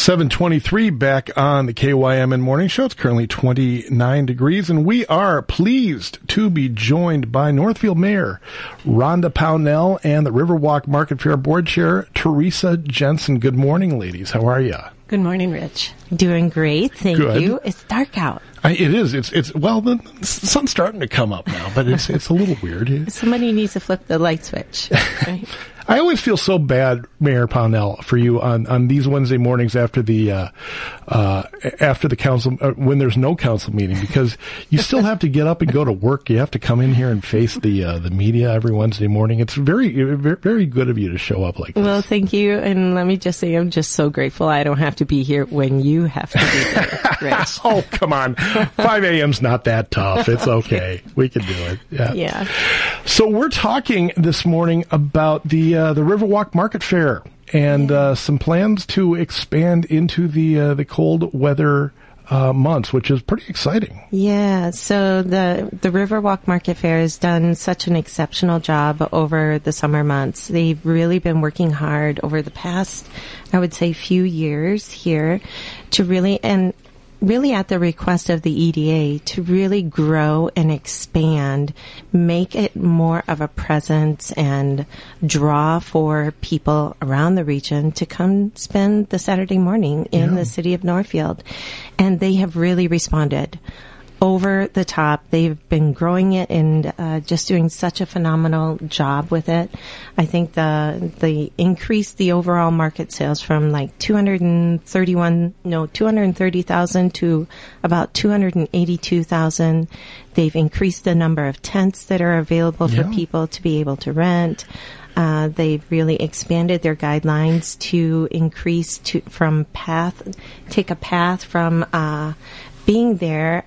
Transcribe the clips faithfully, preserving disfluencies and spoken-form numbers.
seven twenty-three back on the K Y M N Morning Show. It's currently twenty-nine degrees, and we are pleased to be joined by Northfield Mayor Rhonda Pownell and the Riverwalk Market Fair Board Chair Teresa Jensen. Good morning, ladies. How are you? Good morning, Rich. Doing great, thank Good. you. It's dark out. I, it is. It's it's well, the sun's starting to come up now, but it's it's a little weird. Somebody needs to flip the light switch. Right? I always feel so bad, Mayor Pownell, for you on, on these Wednesday mornings after the uh, uh, after the council uh, when there's no council meeting, because you still have to get up and go to work. You have to come in here and face the uh, the media every Wednesday morning. It's very very good of you to show up like this. Well, thank you, and let me just say I'm just so grateful I don't have to be here when you have to be there, Rich. Oh, come on, five a.m.'s not that tough. It's okay. We can do it. Yeah. Yeah. So we're talking this morning about the uh, the Riverwalk Market Fair and uh, some plans to expand into the uh, the cold weather uh, months, which is pretty exciting. Yeah. So the the Riverwalk Market Fair has done such an exceptional job over the summer months. They've really been working hard over the past, I would say, few years here to really and. really at the request of the E D A to really grow and expand, make it more of a presence and draw for people around the region to come spend the Saturday morning in yeah. the city of Northfield. And they have really responded over the top. They've been growing it and uh, just doing such a phenomenal job with it. I think the the increased the overall market sales from like two hundred thirty-one, no, two hundred thirty thousand to about two hundred eighty-two thousand. They've increased the number of tents that are available yeah. for people to be able to rent. Uh, they've really expanded their guidelines to increase to from path, take a path from uh, being there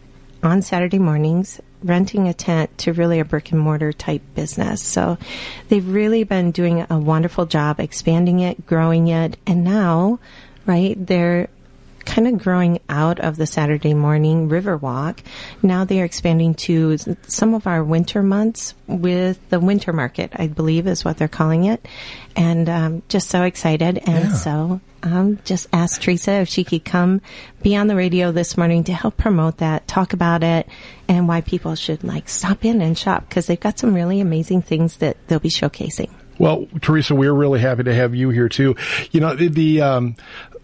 on Saturday mornings, renting a tent, to really a brick and mortar type business. So they've really been doing a wonderful job expanding it, growing it, and now, right, they're kind of growing out of the Saturday morning Riverwalk. Now they're expanding to some of our winter months with the winter market, I believe is what they're calling it. And um, just so excited. And yeah. so um, just asked Teresa if she could come be on the radio this morning to help promote that, talk about it, and why people should like stop in and shop, because they've got some really amazing things that they'll be showcasing. Well, Teresa, we're really happy to have you here too. You know, the, the um,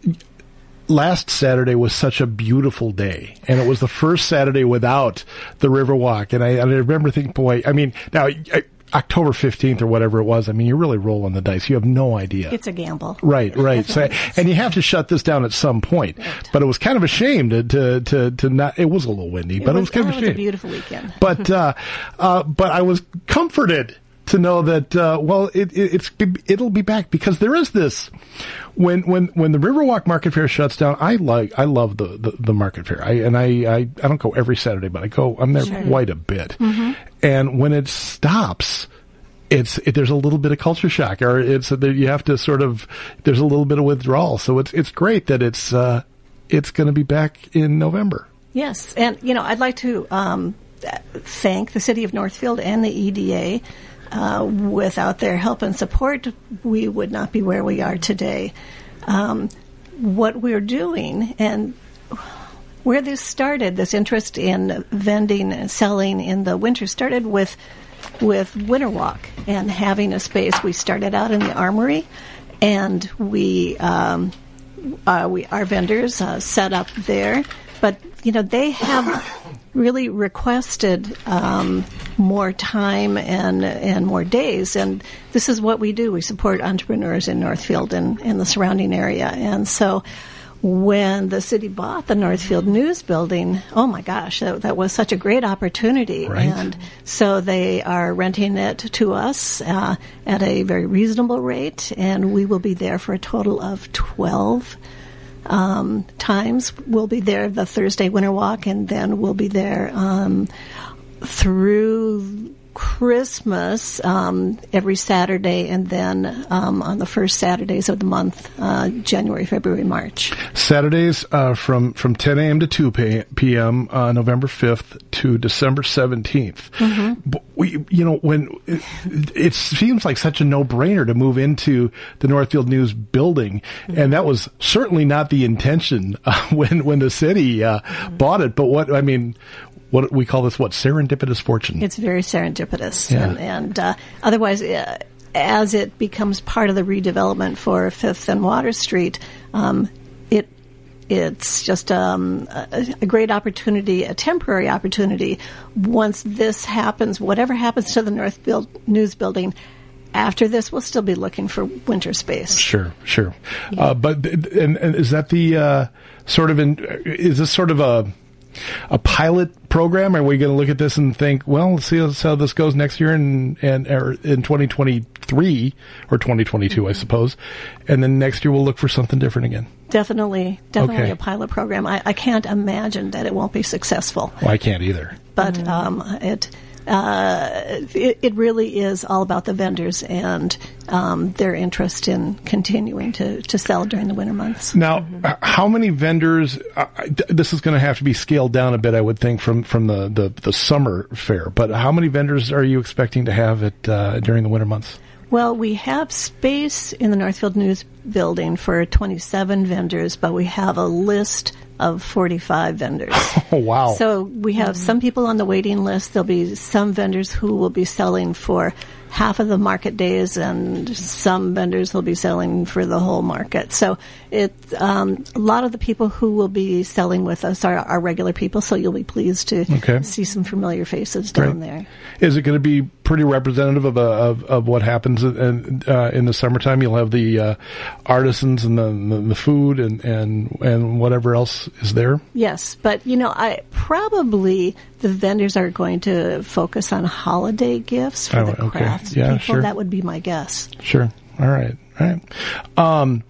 last Saturday was such a beautiful day, and it was the first Saturday without the Riverwalk. And I, I remember thinking, boy, I mean, now I, October fifteenth or whatever it was, I mean, you're really rolling the dice. You have no idea. It's a gamble. Right, right. So, and you have to shut this down at some point. Right. But it was kind of a shame to, to, to, to not, it was a little windy, It but was, it was kind oh, of a it was shame. a beautiful weekend. But, uh, uh, but I was comforted to know that, uh, well, it, it, it's, it'll be back, because there is this, when, when, when the Riverwalk Market Fair shuts down, I like, I love the, the, the market fair. I, and I, I, I don't go every Saturday, but I go, I'm there Sure. quite a bit. Mm-hmm. And when it stops, it's, it, there's a little bit of culture shock, or it's, you have to sort of, there's a little bit of withdrawal. So it's, it's great that it's, uh, it's going to be back in November. Yes. And, you know, I'd like to, um, thank the city of Northfield and the E D A. Uh, without their help and support, we would not be where we are today. Um, what we're doing and where this started, this interest in vending and selling in the winter, started with with Winterwalk and having a space. We started out in the Armory, and we um, uh, we our vendors uh, set up there. But you know, they have really requested um, more time and and more days, and this is what we do. We support entrepreneurs in Northfield and in the surrounding area. And so when the city bought the Northfield News Building, oh my gosh, that, that was such a great opportunity. Right. And so they are renting it to us uh, at a very reasonable rate, and we will be there for a total of twelve Um, times. We'll be there the Thursday Winter Walk, and then we'll be there um, through Christmas um, every Saturday, and then um, on the first Saturdays of the month, uh, January, February, March. Saturdays uh, from from ten a.m. to two p.m. Uh, November fifth to December seventeenth. Mm-hmm. But we, you know, when it, it seems like such a no-brainer to move into the Northfield News building, mm-hmm. and that was certainly not the intention uh, when when the city uh, mm-hmm. bought it. But what I mean. What we call this, what, serendipitous fortune? It's very serendipitous. Yeah. And, and uh, otherwise, uh, as it becomes part of the redevelopment for Fifth and Water Street, um, it it's just um, a, a great opportunity, a temporary opportunity. Once this happens, whatever happens to the Northfield News Building, after this, we'll still be looking for winter space. Sure, sure. Yeah. Uh, but and, and is that the uh, sort of, in, is this sort of a... a pilot program? Are we going to look at this and think, well, let's see how this goes next year and and or in twenty twenty-three or twenty twenty-two, mm-hmm. I suppose, and then next year we'll look for something different again? Definitely, definitely okay. a pilot program. I, I can't imagine that it won't be successful. Well, I can't either. But mm-hmm. um, it, uh, it it really is all about the vendors and um, their interest in continuing to, to sell during the winter months. Now, mm-hmm. how many vendors? Uh, this is going to have to be scaled down a bit, I would think, from from the, the, the summer fair. But how many vendors are you expecting to have it uh, during the winter months? Well, we have space in the Northfield News building for twenty-seven vendors, but we have a list of forty-five vendors. Oh, wow. So we have mm-hmm. some people on the waiting list. There'll be some vendors who will be selling for half of the market days, and some vendors will be selling for the whole market. So it, um, a lot of the people who will be selling with us are, are regular people, so you'll be pleased to okay. see some familiar faces down right. there. Is it going to be pretty representative of, uh, of, of what happens in, uh, in the summertime? You'll have the uh, artisans and the, the, the food and, and, and whatever else is there? Yes, but, you know, I probably the vendors are going to focus on holiday gifts for oh, the okay. crafts yeah, people. Sure. That would be my guess. Sure. All right. All right. Um,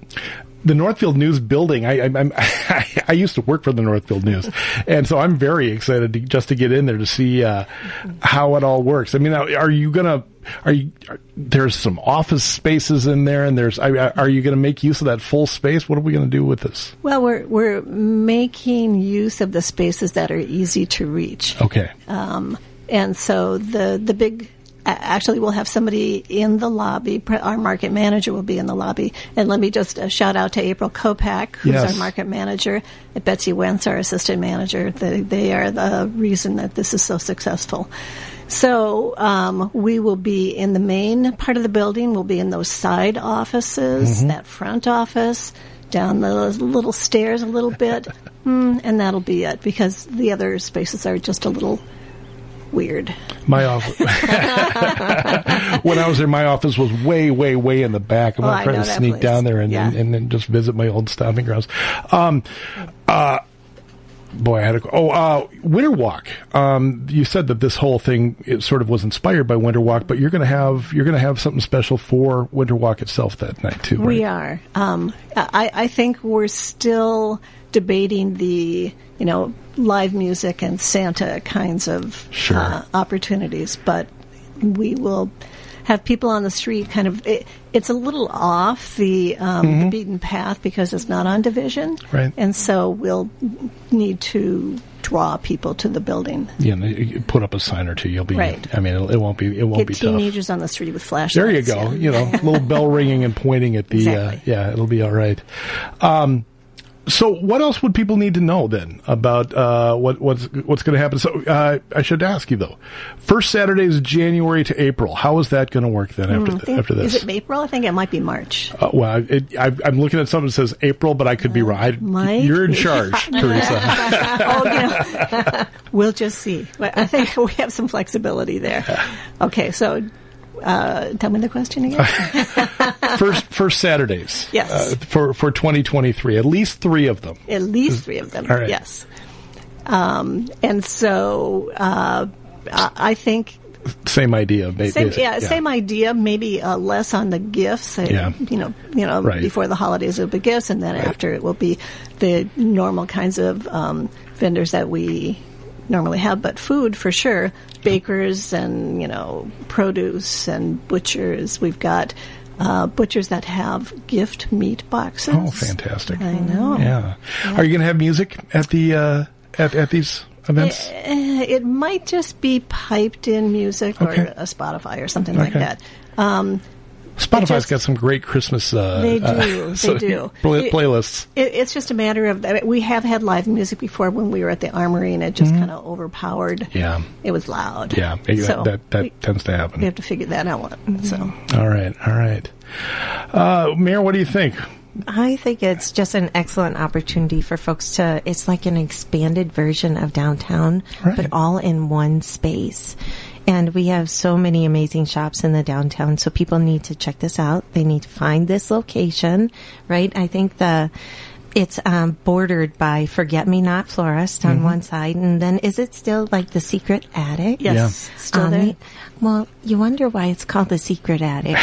the Northfield News building, I, I, I'm, I, I used to work for the Northfield News, and so I'm very excited to, just to get in there to see uh, how it all works. I mean, are you going to, are you, are, there's some office spaces in there, and there's, are you going to make use of that full space? What are we going to do with this? Well, we're, we're making use of the spaces that are easy to reach. Okay. Um, and so the, the big, actually, we'll have somebody in the lobby. Our market manager will be in the lobby. And let me just uh, shout out to April Kopak, who's yes. our market manager, and Betsy Wentz, our assistant manager. They, they are the reason that this is so successful. So um, we will be in the main part of the building. We'll be in those side offices, mm-hmm. that front office, down those little stairs a little bit, mm, and that'll be it, because the other spaces are just a little weird. My office, when I was there, my office was way, way, way in the back. I'm oh, not trying to sneak place. down there and, yeah. and, and then just visit my old stomping grounds. Um, uh, boy, I had a, oh, uh, Winter Walk. Um, you said that this whole thing, it sort of was inspired by Winter Walk, but you're going to have, you're going to have something special for Winter Walk itself that night too, right? We are. Um, I, I think we're still debating the, you know, live music and Santa kinds of sure. uh, opportunities, but we will have people on the street kind of, it, it's a little off the, um, mm-hmm. the beaten path because it's not on Division. Right. And so we'll need to draw people to the building. Yeah, you put up a sign or two. You'll be, right. I mean, it, it won't be, it won't Get be teenagers tough. on the street with flashlights. There you go. Yeah. You know, little bell ringing and pointing at the, exactly. uh, yeah, it'll be all right. Um, So what else would people need to know then about uh, what, what's what's going to happen? So uh, I should ask you though. First Saturday is January to April. How is that going to work then after mm, th- after this? Is it April? I think it might be March. Uh, well, it, I, I'm looking at something that says April, but I could be right. Might You're in be. charge, Teresa. oh, you know, we'll just see. I think we have some flexibility there. Okay, so. Uh, tell me the question again. first, first Saturdays. Yes. Uh, for for twenty twenty-three, at least three of them. At least three of them. All right. Yes. Um, and so uh, I think. Same idea. Maybe, same, yeah, yeah, same idea. Maybe uh, less on the gifts. Uh, yeah. You know, you know, right. before the holidays it'll be gifts, and then right. after it will be the normal kinds of um, vendors that we normally have, but food for sure. Bakers and, you know, produce and butchers. We've got uh, butchers that have gift meat boxes. Oh, fantastic. I know. Yeah. yeah. Are you going to have music at the uh, at, at these events? It, it might just be piped in music okay. or a Spotify or something okay. like that. Um, Spotify's just, got some great Christmas uh, they do, uh, they so do. Play, playlists. It, it's just a matter of, I mean, we have had live music before when we were at the Armory, and it just mm-hmm. kind of overpowered. Yeah. It was loud. Yeah, so that, that, that we, tends to happen. We have to figure that out. Mm-hmm. So. All right, all right. Uh, Mayor, what do you think? I think it's just an excellent opportunity for folks to, it's like an expanded version of downtown, right. but all in one space. And we have so many amazing shops in the downtown, so people need to check this out. They need to find this location, right? I think the it's um, bordered by Forget-Me-Not Florist on mm-hmm. one side, and then is it still like the Secret Attic? Yes, yeah. still um, there. Well, you wonder why it's called the Secret Attic,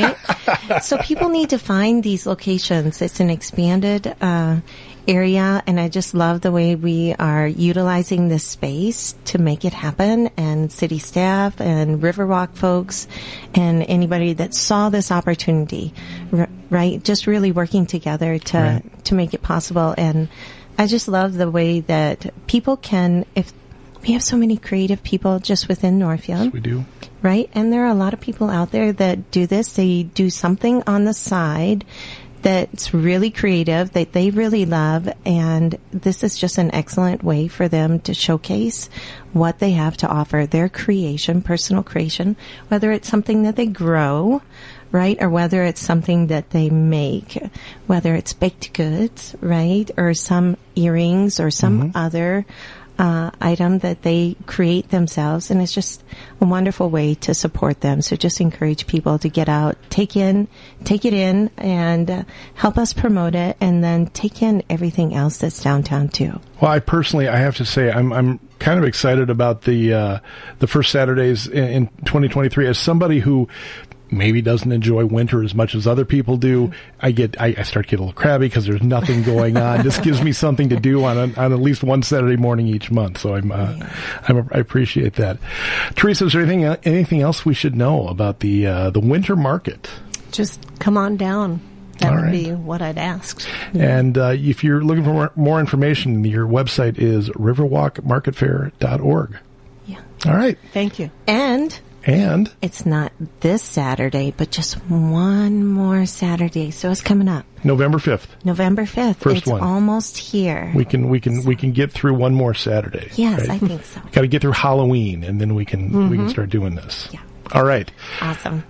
right? So people need to find these locations. It's an expanded uh area, and I just love the way we are utilizing this space to make it happen, and city staff and Riverwalk folks and anybody that saw this opportunity, r- right? Just really working together to right. to make it possible. And I just love the way that people can, if we have so many creative people just within Northfield. Yes, we do. Right? And there are a lot of people out there that do this. They do something on the side that's really creative, that they really love, and this is just an excellent way for them to showcase what they have to offer, their creation, personal creation, whether it's something that they grow, right, or whether it's something that they make, whether it's baked goods, right, or some earrings or some mm-hmm. other Uh, item that they create themselves, and it's just a wonderful way to support them. So just encourage people to get out, take in, take it in, and uh, help us promote it, and then take in everything else that's downtown too. Well, I personally, I have to say, I'm I'm kind of excited about the uh, the first Saturdays in, in twenty twenty-three. As somebody who maybe doesn't enjoy winter as much as other people do, I get I, I start to get a little crabby because there's nothing going on. This gives me something to do on a, on at least one Saturday morning each month. So I'm, uh, yeah. I'm I appreciate that. Teresa, is there anything anything else we should know about the uh, the winter market? Just come on down. That All would right. be what I'd asked. And uh, if you're looking for more, more information, your website is riverwalk market fair dot org. Yeah. All right. Thank you. And And it's not this Saturday, but just one more Saturday. So it's coming up. November fifth. November fifth. First it's one. almost here. We can we can we can get through one more Saturday. Yes, right? I think so. Got to get through Halloween, and then we can mm-hmm. we can start doing this. Yeah. All right. Awesome.